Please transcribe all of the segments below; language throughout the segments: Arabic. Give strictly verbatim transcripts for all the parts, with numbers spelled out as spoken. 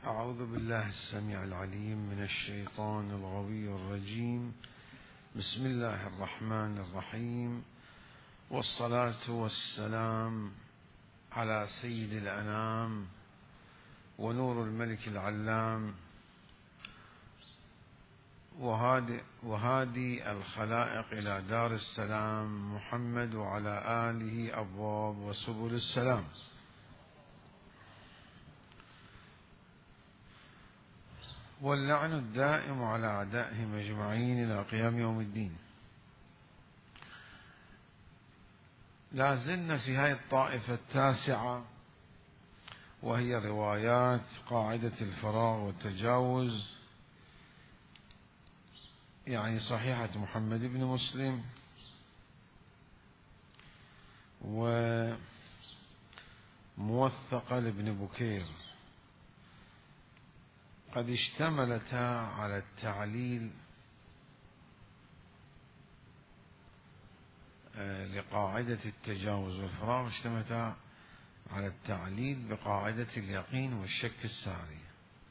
أعوذ بالله السميع العليم من الشيطان الغوي الرجيم. بسم الله الرحمن الرحيم، والصلاة والسلام على سيد الأنام ونور الملك العلام وهادي, وهادي الخلائق إلى دار السلام محمد وعلى آله أبواب وسبل السلام. واللعن الدائم على أعدائهم أجمعين إلى قيام يوم الدين. لا زلنا في هذه الطائفة التاسعة، وهي روايات قاعدة الفراغ والتجاوز، يعني صحيحة محمد بن مسلم وموثقة لابن بكير، قد اشتملتا على التعليل لقاعدة التجاوز والفراغ، اشتملتا على التعليل بقاعدة اليقين والشك الساري.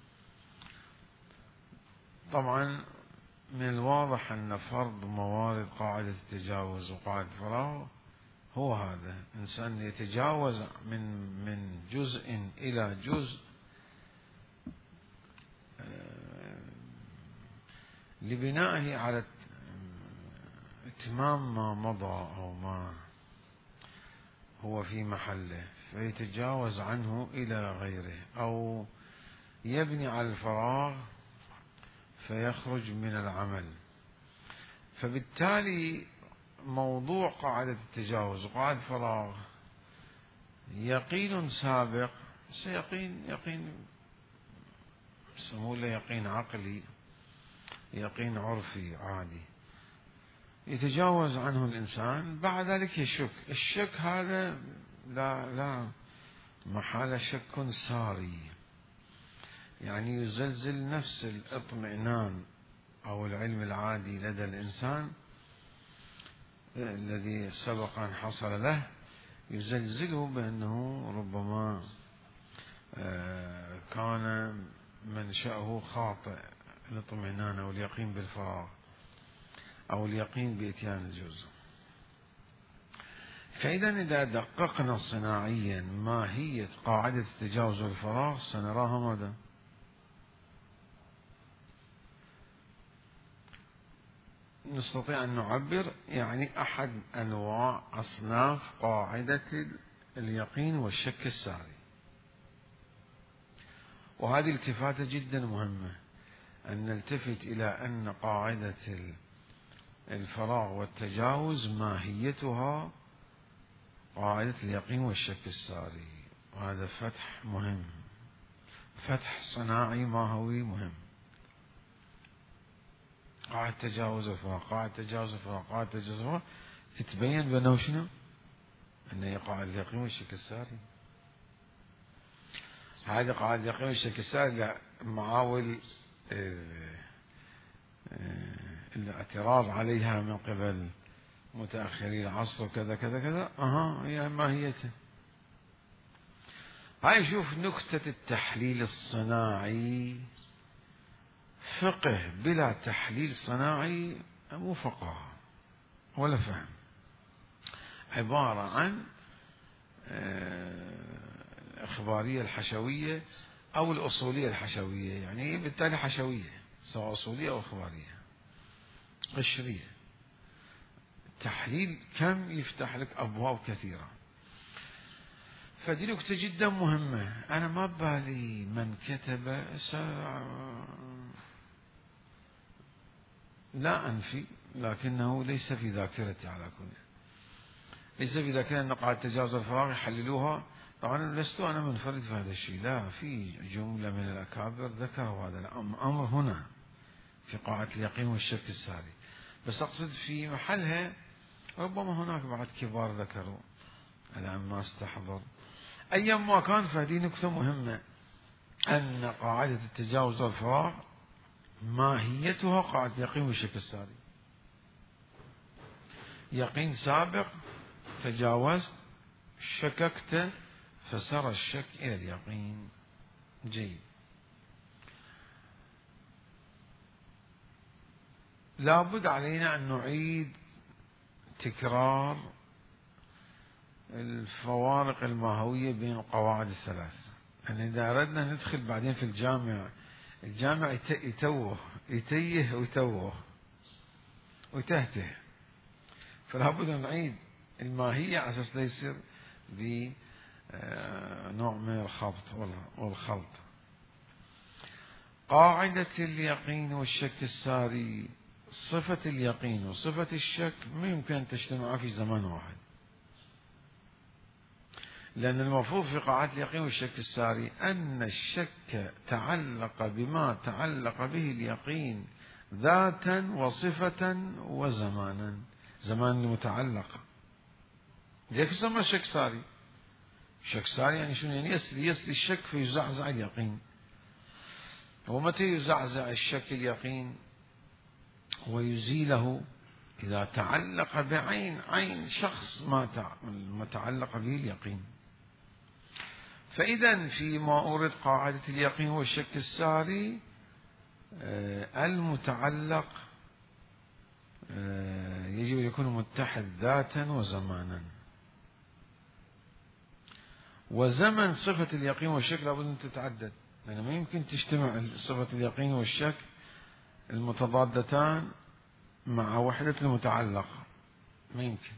طبعا من الواضح أن فرض موارد قاعدة التجاوز وقاعدة الفراغ هو هذا: إنسان يتجاوز من من جزء إلى جزء لبنائه على اتمام ما مضى أو ما هو في محله، فيتجاوز عنه إلى غيره، أو يبني على الفراغ فيخرج من العمل. فبالتالي موضوع قاعدة التجاوز وقاعدة الفراغ يقين سابق، سيقين يقين يسموه له يقين عقلي، يقين عرفي عادي، يتجاوز عنه الإنسان، بعد ذلك يشك. الشك هذا لا لا محالة شك ساري، يعني يزلزل نفس الاطمئنان أو العلم العادي لدى الإنسان الذي سبق أن حصل له، يزلزله بأنه ربما كان منشأه خاطئ، الاطمئنان أو اليقين بالفراغ أو اليقين بإتيان الجزء. فإذا إذا دققنا صناعيا ماهية قاعدة التجاوز والفراغ سنراها ماذا؟ نستطيع أن نعبر يعني أحد أنواع أصناف قاعدة اليقين والشك الساري. وهذه التفاتة جدا مهمة، أن نلتفت إلى أن قاعدة الفراغ والتجاوز ماهيتها قاعدة اليقين والشك الساري، وهذا فتح مهم، فتح صناعي ماهوي مهم. قاعدة التجاوز والفراغ، قاعدة التجاوز والفراغ، قاعدة التجاوز والفراغ، تتبين بأنه شنو؟ أن هي قاعدة اليقين والشك الساري. هذه قاعدة اليقين والشك الساري معاول الاعتراض عليها من قبل متأخري العصر وكذا كذا كذا. أها هي ماهيته. هاي شوف نكتة التحليل الصناعي. فقه بلا تحليل صناعي مو فقه ولا فهم، عبارة عن الإخبارية الحشوية أو الأصولية الحشوية، يعني بالتالي حشوية سواء أصولية أو إخبارية قشرية. التحليل كم يفتح لك أبواب كثيرة. فدي نكتة جدا مهمة. أنا ما بالي من كتب، لا أنفي، لكنه ليس في ذاكرتي على كل، ليس في ذاكرتي أن قاعدة تجاوز الفراغ يحللوها. طبعا لست أنا منفرد في هذا الشيء، لا، في جملة من الأكابر ذكروا هذا الأمر هنا في قاعدة اليقين والشك الساري، بس أقصد في محلها ربما هناك بعض كبار ذكروا، الآن ما استحضر. أيا ما كان، فهذه نكتة مهمة، أن قاعدة التجاوز والفراغ ماهيتها قاعدة اليقين والشك الساري. يقين سابق، تجاوزت، شككت، فسر الشك إلى اليقين. جيد. لابد علينا أن نعيد تكرار الفوارق الماهوية بين القواعد الثلاث. يعني إذا أردنا ندخل بعدين في الجامعة، الجامع يتوه يتيه ويتوه وتهته، فلا بد أن نعيد الماهية على أساس لا يصير بنوع من الخبط والخلط. قاعدة اليقين والشك الساري، صفة اليقين وصفة الشك ما يمكن أن تجتمعا في زمان واحد، لأن المفروض في قاعدة اليقين والشك الساري أن الشك تعلق بما تعلق به اليقين ذاتا وصفة وزمانا، زمان المتعلق، لذلك يسمى الشك ساري. الشك ساري يعني شنو؟ يعني يسري يسري الشك فيزعزع اليقين. ومتى يزعزع الشك اليقين ويزيله؟ إذا تعلق بعين عين شخص ما تعلق به اليقين. فإذا فيما أورد قاعدة اليقين والشك الساري، المتعلق يجب أن يكون متحد ذاتا وزمانا. وزمن صفة اليقين والشك لابد أن تتعدد، لأنه ما يمكن تجتمع صفة اليقين والشك المتضادتان مع وحدة المتعلق، ما يمكن.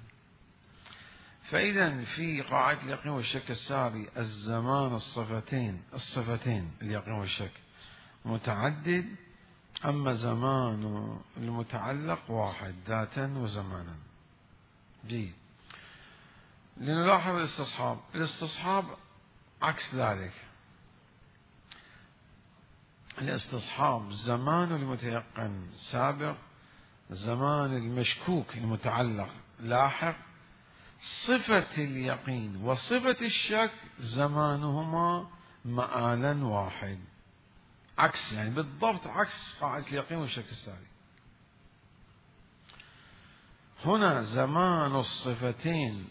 فإذا في قاعدة اليقين والشك الساري الزمان الصفتين الصفتين اليقين والشك متعدد، أما زمان المتعلق واحد ذاتا وزمانا. جيد. لنلاحظ الاستصحاب. الاستصحاب عكس ذلك. الاستصحاب زمان المتيقن سابق، زمان المشكوك المتعلق لاحق، صفة اليقين وصفة الشك زمانهما مآلا واحد. عكس، يعني بالضبط عكس قاعدة اليقين والشك الساري. هنا زمان الصفتين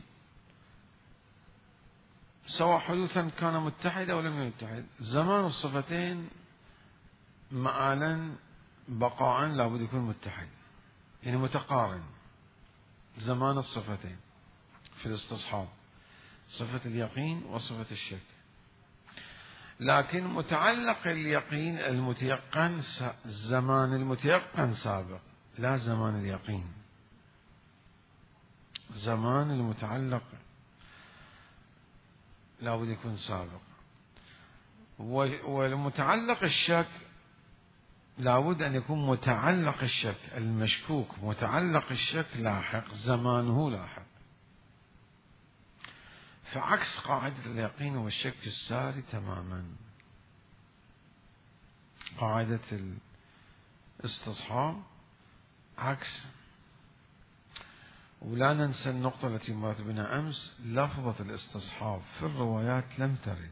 سواء حدوثا كان متحد أو لم يتحد، زمان الصفتين مآلا بقاء لابد يكون متحد، يعني متقارن زمان الصفتين في الاستصحاب، صفة اليقين وصفة الشك. لكن متعلق اليقين المتيقن زمان المتيقن سابق، لا زمان اليقين. زمان المتعلق لابد يكون سابق، والمتعلق الشك لابد أن يكون متعلق الشك المشكوك متعلق الشك لاحق، زمانه لاحق. فعكس قاعدة اليقين والشك الساري تماما. قاعدة الاستصحاب عكس. ولا ننسى النقطة التي مرت بنا أمس، لفظة الاستصحاب في الروايات لم ترد.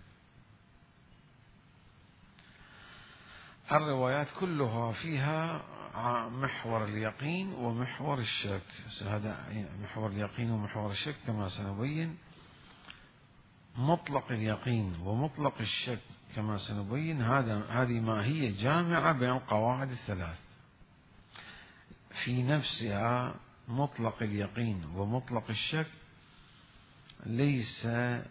الروايات كلها فيها محور اليقين ومحور الشك، هذا محور اليقين ومحور الشك كما سنبين. مطلق اليقين ومطلق الشك كما سنبين، هذا هذه ماهية جامعة بين القواعد الثلاث في نفسها. مطلق اليقين ومطلق الشك ليس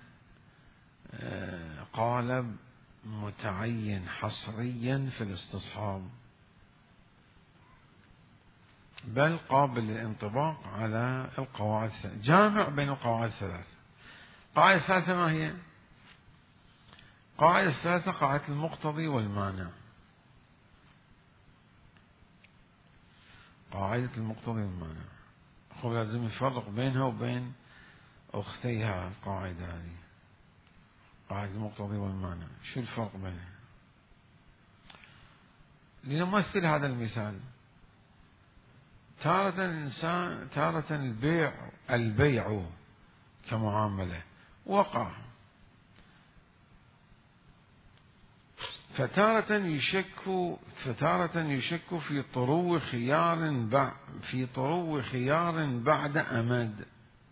قالب متعين حصريا في الاستصحاب، بل قابل للانطباق على القواعد الثلاث، جامع بين القواعد الثلاث. القاعدة الثالثة ما هي؟ القاعدة الثالثة قاعدة المقتضي والمانع. قاعدة المقتضي والمانع هو لازم يفرق بينها وبين أختيها. القاعدة هذه قاعدة المقتضي والمانع، شو الفرق بينها؟ لنمثل هذا المثال. تارة الإنسان تارة البيع البيع كمعاملة وقع، فتارة يشك فتارة يشك في طرو خيار بعد في طرو خيار بعد أمد،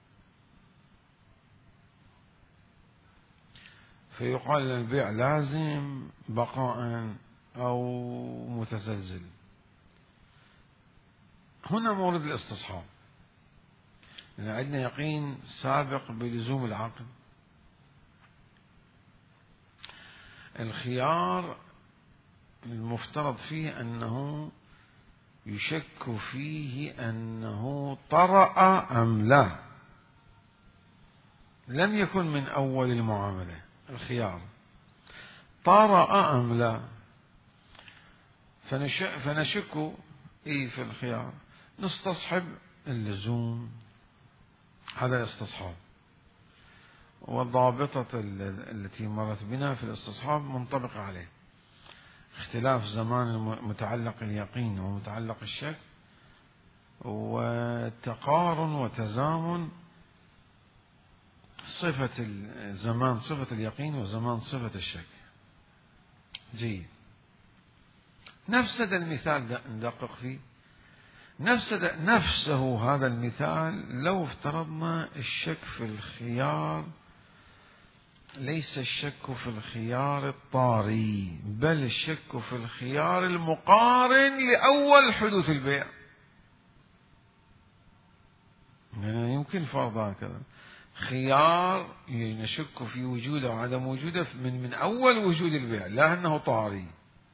فيقال أن البيع لازم بقاء أو متزلزل. هنا مورد الاستصحاب، لأن عندنا يقين سابق بلزوم العقل. الخيار المفترض فيه أنه يشك فيه أنه طرأ أم لا، لم يكن من أول المعاملة. الخيار طرأ أم لا، فنشك إيه في الخيار، نستصحب اللزوم. هذا الاستصحاب، والضابطة التي مرت بنا في الاستصحاب منطبقة عليه. اختلاف زمان متعلق اليقين ومتعلق الشك، وتقارن وتزامن صفة الزمان صفة اليقين وزمان صفة الشك. جيد. نفسد المثال ندقق فيه، نفسد نفسه هذا المثال لو افترضنا الشك في الخيار ليس الشك في الخيار الطاري، بل الشك في الخيار المقارن لأول حدوث البيع. يعني يمكن فرض هكذا، خيار نشك في وجوده وعدم وجوده من من أول وجود البيع، لا أنه طاري.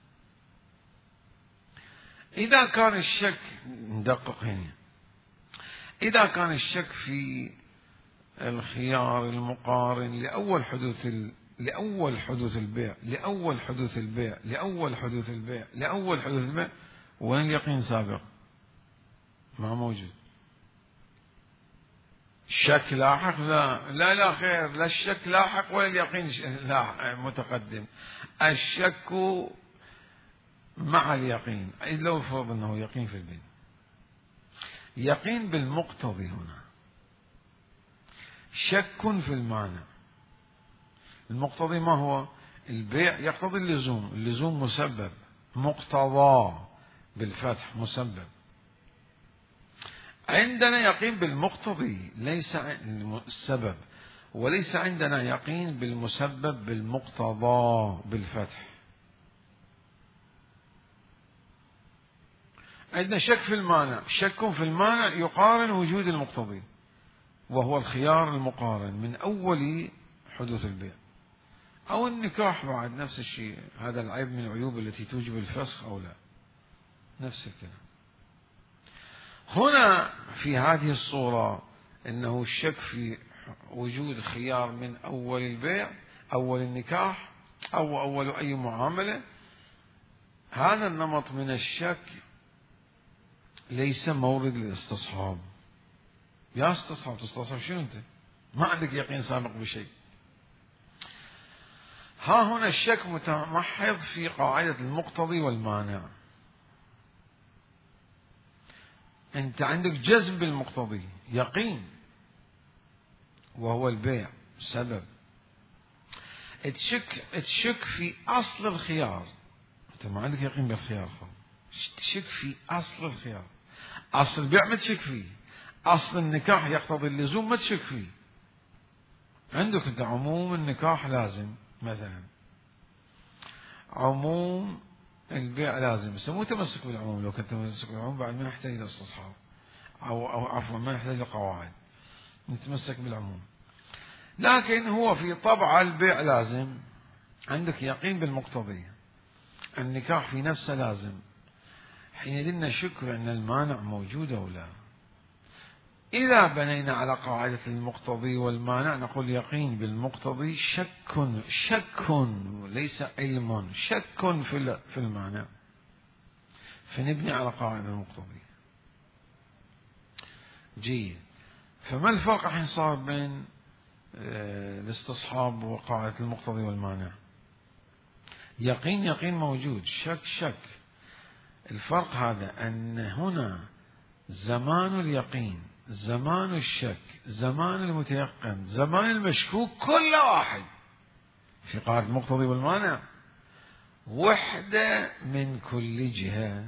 إذا كان الشك، ندقق هنا، إذا كان الشك في الخيار المقارن لأول حدوث ال... لأول حدوث البيع لأول حدوث البيع لأول حدوث البيع لأول حدوث البيع، وين اليقين سابق؟ ما موجود. الشك لاحق؟ لا لا لا خير، لا الشك لاحق ولا اليقين لا متقدم. الشك مع اليقين، لو فرض أنه يقين في البيع. يقين بالمقتضي هنا، شك في المعنى. المقتضي ما هو؟ البيع يقتضي اللزوم، اللزوم مسبب، مقتضى بالفتح مسبب. عندنا يقين بالمقتضي ليس السبب، وليس عندنا يقين بالمسبب بالمقتضى بالفتح. عندنا شك في المانع، شك في المانع يقارن وجود المقتضي، وهو الخيار المقارن من أول حدوث البيع. أو النكاح بعد نفس الشيء، هذا العيب من العيوب التي توجب الفسخ أو لا، نفس الكلام. هنا في هذه الصورة أنه الشك في وجود خيار من أول البيع، أول النكاح، أو أول أي معاملة. هذا النمط من الشك ليس مورد للاستصحاب. يا استصحاب، تستصحب شنو أنت؟ ما عندك يقين سابق بشيء. ها هنا الشك متمحض في قاعدة المقتضي والمانع. أنت عندك جزم بالمقتضي، يقين، وهو البيع سبب. تشك تشك في أصل الخيار، أنت ما عندك يقين بالخيار، تشك في أصل الخيار. أصل البيع ما تشك فيه، أصل النكاح يقتضي اللزوم ما تشك فيه. عندك أنت عموم النكاح لازم مثلا، عموم البيع لازم، بس مو تمسك بالعموم. لو كنت تمسك بالعموم بعد ما نحتاج إلى استصحاب، أو أو عفوا ما نحتاج إلى قواعد، نتمسك بالعموم. لكن هو في طبع البيع لازم، عندك يقين بالمقتضي. النكاح في نفسه لازم، حينئذ نشك أن المانع موجود أو لا. إذا بنينا على قاعدة المقتضي والمانع نقول يقين بالمقتضي شك شك ليس علم، شك في في المانع، فنبني على قاعدة المقتضي. جيد. فما الفرق الحين صار بين الاستصحاب وقاعدة المقتضي والمانع؟ يقين يقين موجود، شك شك. الفرق هذا أن هنا زمان اليقين، زمان الشك، زمان المتيقن، زمان المشكوك، كل واحد في قاعدة المقتضي والمانع وحدة من كل جهة.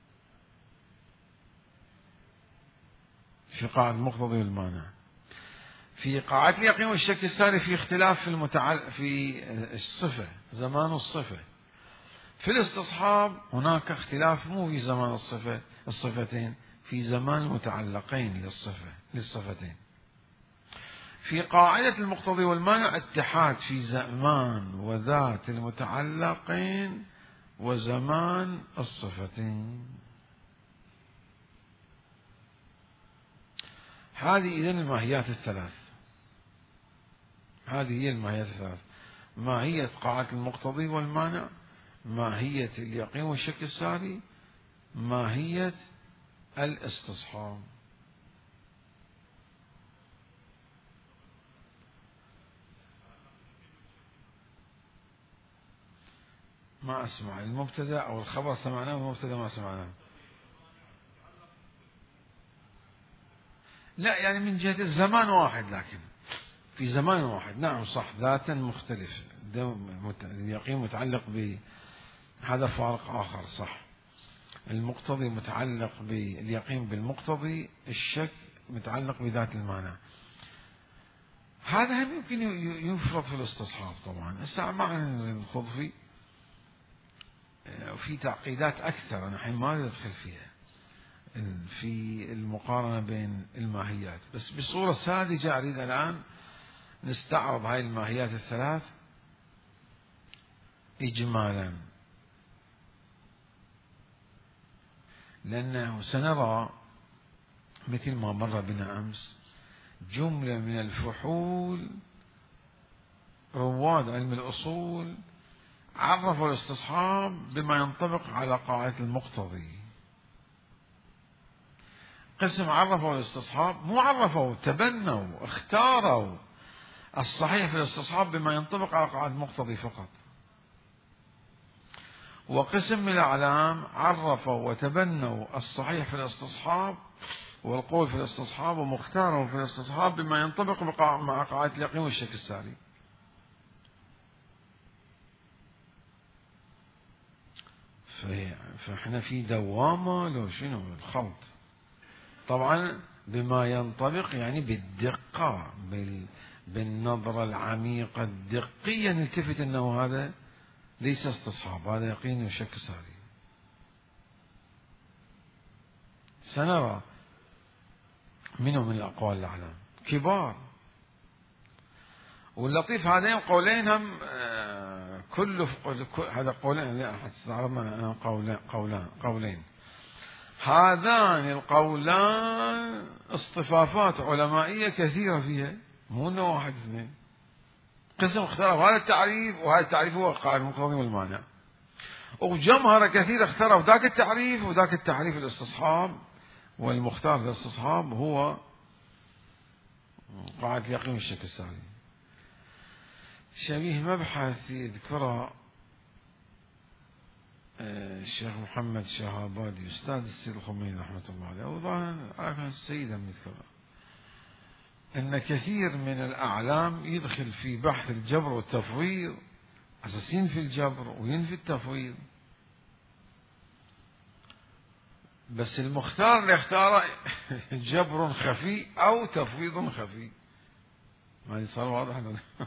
في قاعدة المقتضي والمانع. في قاعدة اليقين والشك الثاني في اختلاف في المتعل في الصفة، زمان الصفة. في الاستصحاب هناك اختلاف مو في زمان الصفة الصفتين، في زمان المتعلقين للصفة للصفتين. في قاعدة المقتضي والمانع اتحاد في زمان وذات المتعلقين وزمان الصفتين. هذه إذن الماهيات الثلاث، هذه هي الماهيات الثلاث: ماهية قاعدة المقتضي والمانع، ماهية اليقين والشك الساري، ماهية الاستصحاب. ما أسمع المبتدأ أو الخبر سمعناه والمبتدأ ما سمعناه. لا يعني من جهة الزمان واحد، لكن في زمان واحد. نعم صح، ذاتا مختلف، اليقين متعلق ب هذا فارق آخر، صح. المقتضي متعلق باليقين بالمقتضي، الشك متعلق بذات المعنى. هذا هم يمكن يفرض في الاستصحاب طبعا. الساعة ما ندخل فيه، وفي تعقيدات أكثر أنا الحين ما ندخل فيها في المقارنة بين الماهيات، بس بصورة ساذجة أريد الآن نستعرض هاي الماهيات الثلاث إجمالا، لأنه سنرى مثل ما مر بنا أمس جملة من الفحول رواد علم الأصول عرفوا الاستصحاب بما ينطبق على قاعدة المقتضي. قسم عرفوا الاستصحاب، مو عرفوا، تبنوا، اختاروا الصحيح في الاستصحاب بما ينطبق على قاعدة المقتضي فقط. وقسم من الأعلام عرفوا وتبنوا الصحيح في الاستصحاب والقول في الاستصحاب ومختاروا في الاستصحاب بما ينطبق مع قاعدة اليقين والشك الساري. فاحنا في دوامة لو شنو الخلط، طبعا بما ينطبق يعني بالدقة، بالنظرة العميقة الدقية نلتفت انه هذا ليس استصحاب، هذا يقين وشك ساري. سنرى منه من الأقوال الأعلام كبار. واللطيف هذين قولين هم كل هذا قولين، لا استعرضنا قولين قولان قولين هذان القولان اصطفافات علمائية كثيرة فيها، مو انه واحد اثنين. قسم اختاروا هذا التعريف، وهذا التعريف هو قاعدة المقتضي والمانع، وجمهرة كثيرة اختاروا ذاك التعريف، وذاك التعريف الاستصحاب، والمختار الاستصحاب هو قاعدة اليقين والشك الساري. شبيه مبحث يذكره الشيخ محمد شهابادي أستاذ السيد الخميني رحمة الله عليه، وظاهر السيد هم يذكره، أن كثير من الأعلام يدخل في بحث الجبر والتفويض أساسين في الجبر وينفي التفويض، بس المختار اللي اختاره جبر خفي أو تفويض خفي. ما صار واضح؟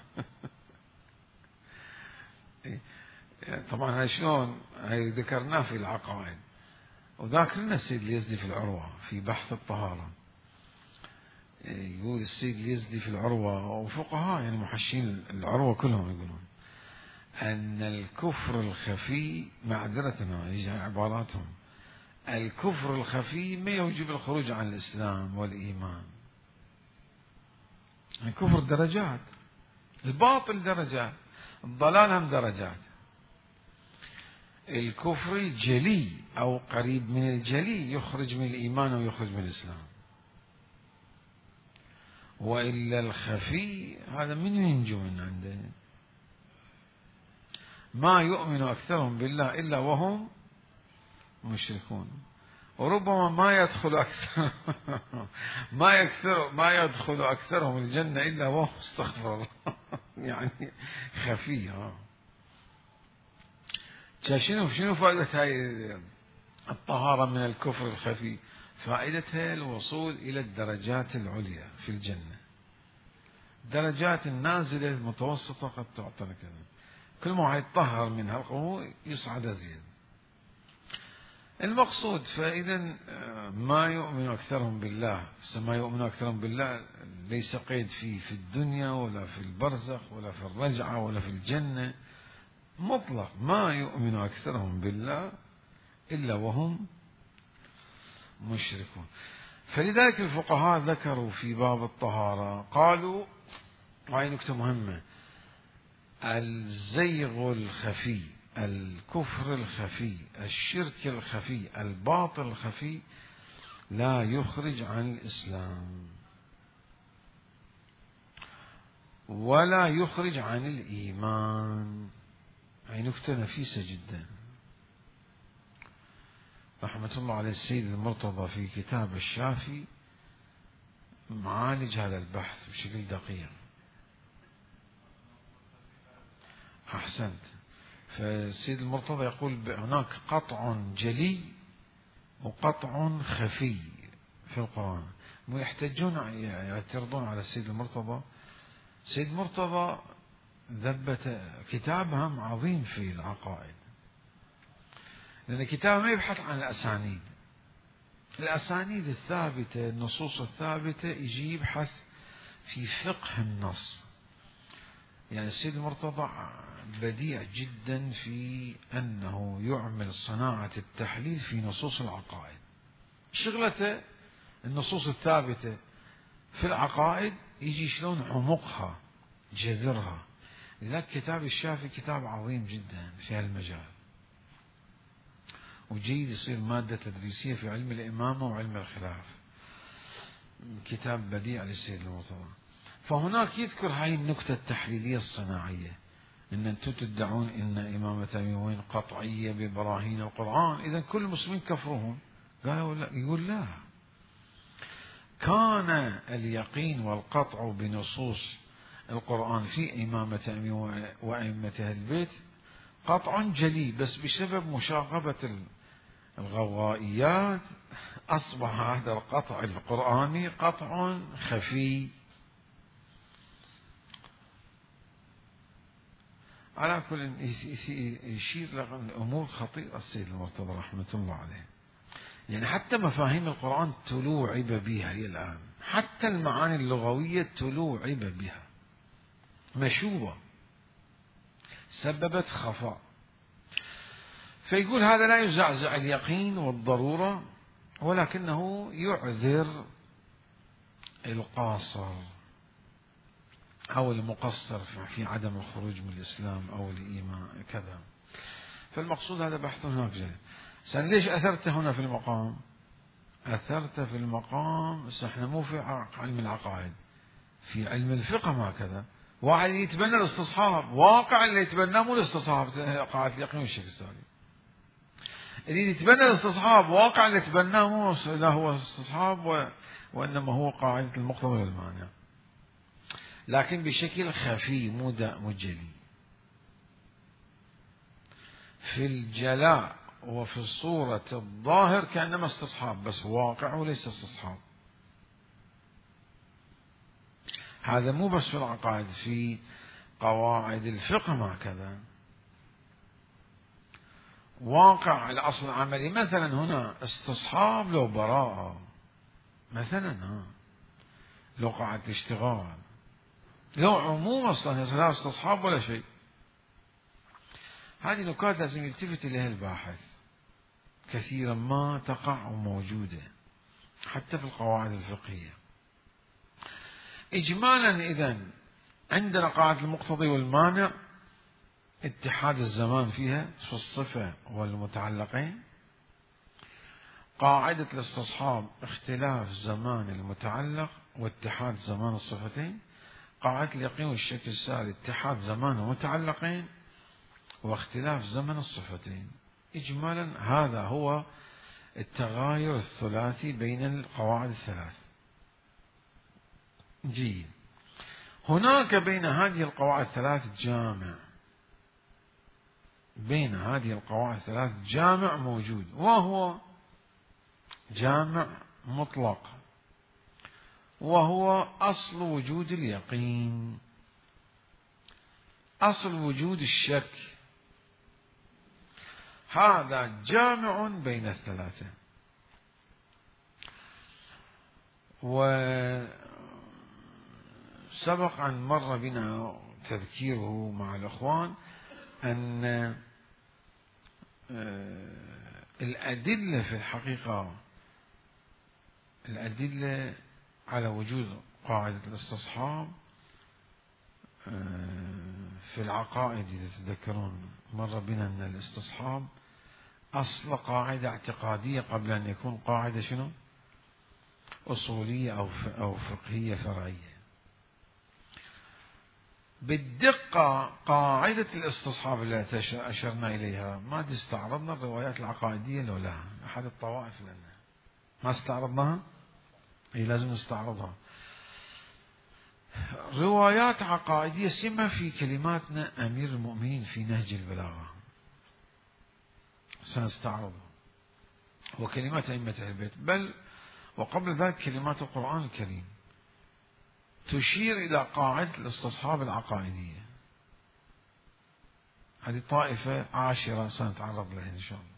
طبعا هاي شلون، هاي ذكرناه في العقائد، وذاكر لنا السيد اليزدي في العروة في بحث الطهارة، يقول السيد اليزدي في العروة وفقهاء يعني محشين العروة كلهم يقولون أن الكفر الخفي، معذرة يجي عباراتهم، الكفر الخفي ما يوجب الخروج عن الإسلام والإيمان. الكفر درجات، الباطل درجات، الضلال هم درجات. الكفر الجلي أو قريب من الجلي يخرج من الإيمان ويخرج من الإسلام، وإلا الخفي هذا من ينجو من عنده. ما يؤمن أكثرهم بالله إلا وهم مشركون، وربما ما يدخل أكثر ما يكثر ما يدخل أكثرهم الجنة إلا وهم استغفر الله يعني خفي. ها شنو شنو فائدة هاي الطهارة من الكفر الخفي؟ فائدتها الوصول إلى الدرجات العليا في الجنة. درجات النازلة المتوسطة قد تعطى كذا، كل ما يتطهر منها القوة يصعد أزيد. المقصود فإذا ما يؤمن أكثرهم بالله، ما يؤمن أكثرهم بالله ليس قيد فيه في الدنيا ولا في البرزخ ولا في الرجعة ولا في الجنة، مطلق ما يؤمن أكثرهم بالله إلا وهم مشركون. فلذلك الفقهاء ذكروا في باب الطهارة قالوا، وهي نكتة مهمة، الزيغ الخفي، الكفر الخفي، الشرك الخفي، الباطل الخفي لا يخرج عن الإسلام ولا يخرج عن الإيمان. هي نكتة نفيسة جدا. رحمة الله على السيد المرتضى في كتاب الشافي معالج هذا البحث بشكل دقيق. أحسنت. فالسيد المرتضى يقول هناك قطع جلي وقطع خفي في القرآن. ويحتجون يعترضون على السيد المرتضى. السيد المرتضى ذبت كتابهم عظيم في العقائد، لأن كتابه ما يبحث عن الأسانيد، الأسانيد الثابتة، النصوص الثابتة، يجي يبحث في فقه النص. يعني السيد المرتضى بديع جدا في أنه يعمل صناعة التحليل في نصوص العقائد. شغلته النصوص الثابتة في العقائد يجي شلون عمقها جذرها. لذلك كتاب الشافي كتاب عظيم جدا في هالمجال، وجيد يصير مادة تدريسية في علم الإمامة وعلم الخلاف. كتاب بديع للسيد المرتضى. فهناك يذكر هاي النكتة التحليلية الصناعية، إن أنتم تدعون إن إمامة أميوين قطعية ببراهين القرآن، إذا كل المسلمين كفرهم. قالوا لا، يقول لا، كان اليقين والقطع بنصوص القرآن في إمامة أميوين وأئمة أهل البيت قطع جلي، بس بسبب مشاغبة الغوائيات أصبح هذا القطع القرآني قطع خفي. على كل يشير لأمور خطيرة السيد المرتضى رحمة الله عليه. يعني حتى مفاهيم القرآن تلوعب بها هي الآن، حتى المعاني اللغوية تلوعب بها، مشوبة، سببت خفاء. فيقول هذا لا يزعزع اليقين والضرورة، ولكنه يعذر القاصر أو المقصر في عدم الخروج من الإسلام أو الإيمان كذا. فالمقصود هذا بحث هناك جاي. سأل ليش أثرت هنا في المقام؟ أثرت في المقام، احنا مو في علم العقائد، في علم الفقه ما كذا. واحد يتبنى الاستصحاب، واقع اللي يتبناه مو الاستصحاب قاعدة اليقين والشك السالي. اللي يتبنى الاستصحاب، واقع اللي يتبناه مو لا هو استصحاب و... وإنما هو قاعدة المقتضى والمانع، لكن بشكل خفي مو مو جلي. في الجلاء وفي الصورة الظاهر كأنما استصحاب، بس واقع وليس استصحاب. هذا مو بس في العقائد، في قواعد الفقه ما كذا. واقع الأصل العملي مثلا هنا استصحاب لو براءة مثلا، ها لو قاعد اشتغال، لو عموم أصلا لا استصحاب ولا شيء. هذه نكات لازم يلتفت إليها الباحث، كثيرا ما تقع وموجودة حتى في القواعد الفقهية. إجمالا إذن عندنا قاعدة المقتضي والمانع اتحاد الزمان فيها في الصفة والمتعلقين. قاعدة الاستصحاب اختلاف زمان المتعلق واتحاد زمان الصفتين. قاعدة اليقين والشك السالي اتحاد زمان ومتعلقين واختلاف زمن الصفتين. إجمالا هذا هو التغاير الثلاثي بين القواعد الثلاث. جيد. هناك بين هذه القواعد الثلاث جامع، بين هذه القواعد الثلاث جامع موجود، وهو جامع مطلق، وهو أصل وجود اليقين، أصل وجود الشك. هذا جامع بين الثلاثة. وسبق أن مر بنا تذكيره مع الأخوان أن الأدلة في الحقيقة، الأدلة على وجود قاعدة الاستصحاب في العقائد، إذا تذكرون مر بنا أن الاستصحاب أصل قاعدة اعتقادية قبل أن يكون قاعدة شنو؟ أصولية أو أو فقهية فرعية. بالدقة قاعدة الاستصحاب التي أشرنا إليها ما استعرضنا الروايات العقائدية لو لا أحد الطوائف لنا ما استعرضناها، أي لازم نستعرضها. روايات عقائدية سمة في كلماتنا أمير المؤمنين في نهج البلاغة سنستعرضها، وكلمات أئمة أهل البيت، بل وقبل ذلك كلمات القرآن الكريم تشير إلى قاعدة الاستصحاب العقائدية. هذه طائفة عاشرة سنتعرض لها إن شاء الله.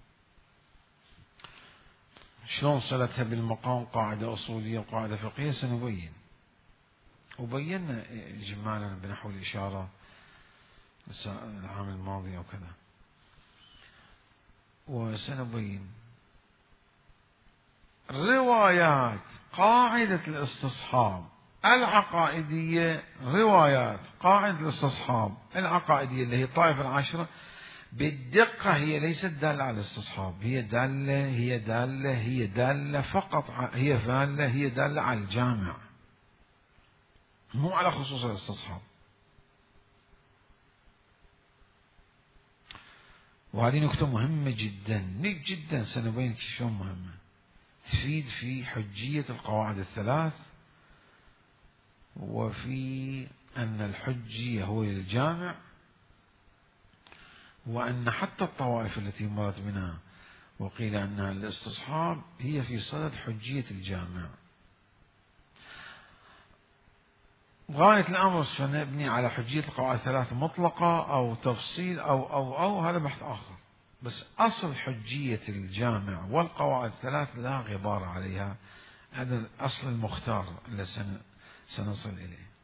شلون صلتها بالمقام قاعدة أصولية وقاعدة فقهية سنبين، وبينا إجمالا بنحو الإشارة العام الماضي أو كذا، وسنبين روايات قاعدة الاستصحاب العقائدية. روايات قاعدة الاستصحاب العقائدية اللي هي الطائفة العاشرة بالدقة هي ليست دالة على الاستصحاب، هي دالة هي دالة هي دالة فقط، هي دالة هي دالة على الجامع، مو على خصوص الاستصحاب. وهذه نقطة مهمة جدا جدا، سنبين شلون مهمة، تفيد في حجية القواعد الثلاث، وفي أن الحجية هو الجامع، وأن حتى الطوائف التي مرت بنا وقيل أنها الاستصحاب هي في صدد حجية الجامع. غاية الأمر سنبني على حجية القواعد الثلاث مطلقة أو تفصيل أو أو أو هذا بحث آخر، بس أصل حجية الجامع والقواعد الثلاث لا غبار عليها، هذا الأصل المختار اللي سنصل إليه.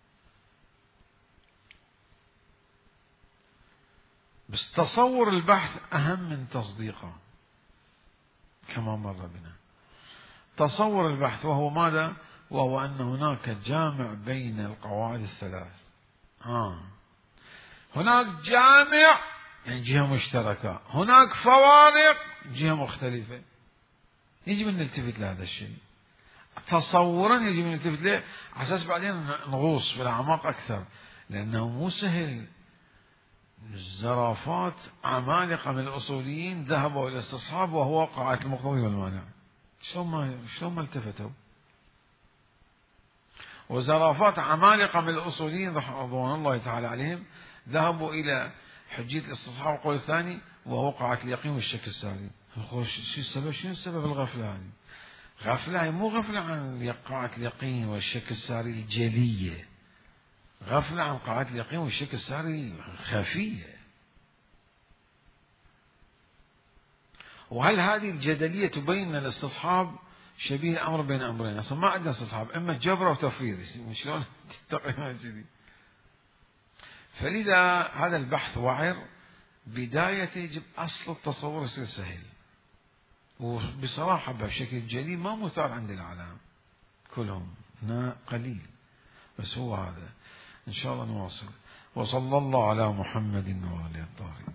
بس تصور البحث أهم من تصديقه كما مر بنا. تصور البحث وهو ماذا؟ وهو أن هناك جامع بين القواعد الثلاث. آه. هناك جامع يعني جهة مشتركة، هناك فوارق جهة مختلفة. يجب أن نلتفت لهذا الشيء تصورا، يجب أن نلتفت له على أساس بعدين نغوص في الأعماق أكثر، لأنه مو سهل. الزرافات عمالقة من الأصوليين ذهبوا إلى الاستصحاب وهو قاعدة المقتضي والمانع، شلون ما شلون ما التفتوا؟ وزرافات عمالقة من الأصوليين رضوان الله تعالى عليهم ذهبوا إلى حجية الاستصحاب القول الثاني وهو قاعدة اليقين والشك الساري. شو السبب؟ شنو السبب الغفلة هذه؟ غفلة هي مو غفلة عن قاعدة اليقين والشك الساري الجلية، غفلة عن قاعدة اليقين والشك الساري الخفية. وهل هذه الجدلية تبين أن الاستصحاب شبيه الأمر بين أمرين؟ أصلا ما عندنا استصحاب، إما جبر أو تفويض، شلون تقريبا كذي. فلذا هذا البحث وعر، بداية يجب أصل التصور يصير سهل، وبصراحة بشكل جلي ما مثار عند العالم كلهم، قليل، بس هو هذا. إن شاء الله نواصل. وصلى الله على محمد وآله الطاهرين.